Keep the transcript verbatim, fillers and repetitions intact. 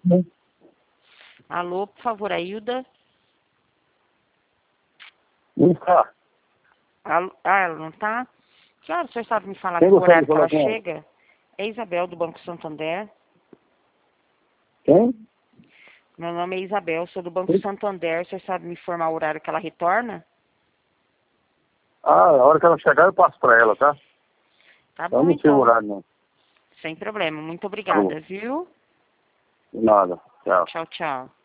Alô, por favor, a Hilda. Não está. Alô, ah, ela não tá? Que hora o senhor sabe me falar Quem que o gostaria horário de que ela falar com ela? chega? É Isabel, do Banco Santander. Quem? Meu nome é Isabel, sou do Banco Sim. Santander. O senhor sabe me informar o horário que ela retorna? Ah, a hora que ela chegar eu passo para ela, tá? Tá Eu bom, não sei o então. horário, não. Sem problema. Muito Alô. obrigada, viu? Nada. Tchau. Tchau, tchau.